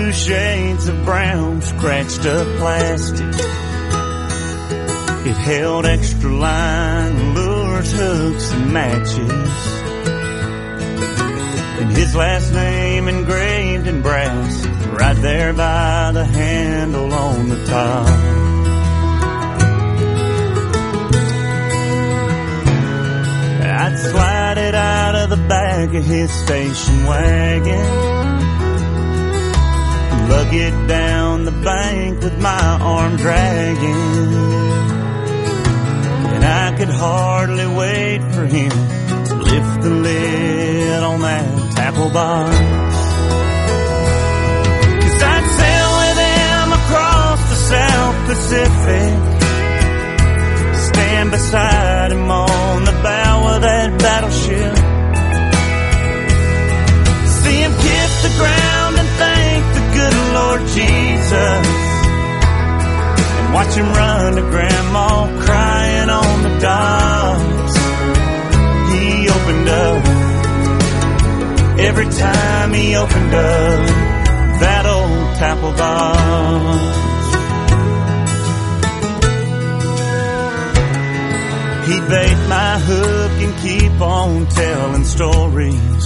2 shades of brown, scratched up plastic. It held extra line, lures, hooks, and matches. And his last name engraved in brass, right there by the handle on the top. I'd slide it out of the back of his station wagon, lug it down the bank with my arm dragging. And I could hardly wait for him to lift the lid on that tackle box. 'Cause I'd sail with him across the South Pacific, stand beside him on the bow of that battleship, see him kiss the ground and thank the good Lord Jesus, and watch him run to Grandma crying on the docks. He opened up every time he opened up that old tackle box. He'd bait my hook and keep on telling stories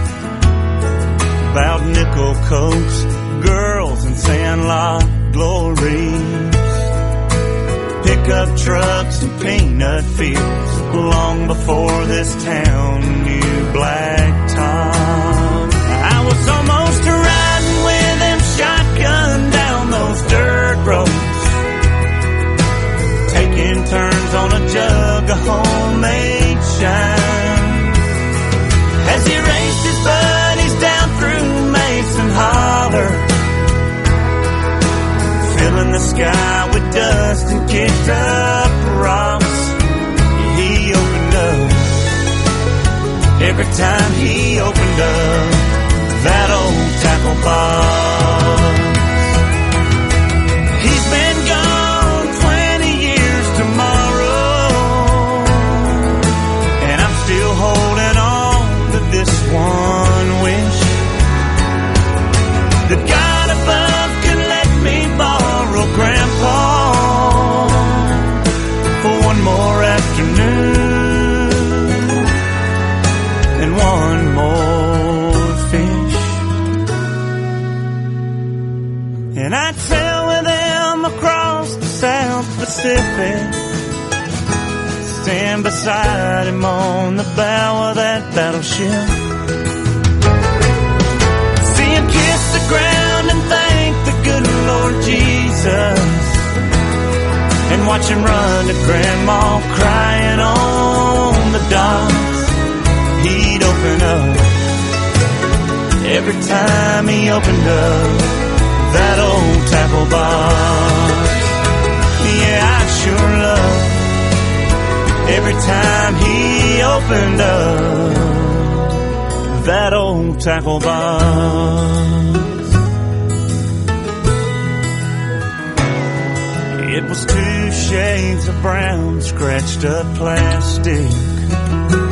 about nickel cokes, girls, and sandlot glories, pickup trucks and peanut fields, long before this town knew blacktop. I was almost riding with him shotgun down those dirt roads, taking turns on a jug of homemade shine, as he raced his buddies down through Mason Holler, filling the sky with dust and kicked up rocks. He opened up every time he opened up that old tackle box. He's been gone 20 years tomorrow, and I'm still holding on to this one wish, that God above could let me borrow Grandpa for one more afternoon and one more fish. And I'd sail with them across the South Pacific, stand beside him on the bow of that battleship, see him kiss the ground and thank the good Lord Jesus, and watch him run to Grandma crying on the docks. He'd open up every time he opened up that old tackle box. Yeah, I sure love every time he opened up that old tackle box. It was 2 shades of brown, scratched up plastic.